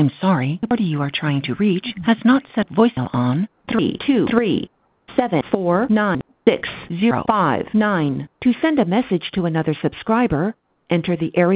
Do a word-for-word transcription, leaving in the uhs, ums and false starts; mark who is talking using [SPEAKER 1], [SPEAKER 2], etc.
[SPEAKER 1] I'm sorry, the party you are trying to reach has not set voicemail on three two three seven four nine six zero five nine. To send a message to another subscriber, enter the area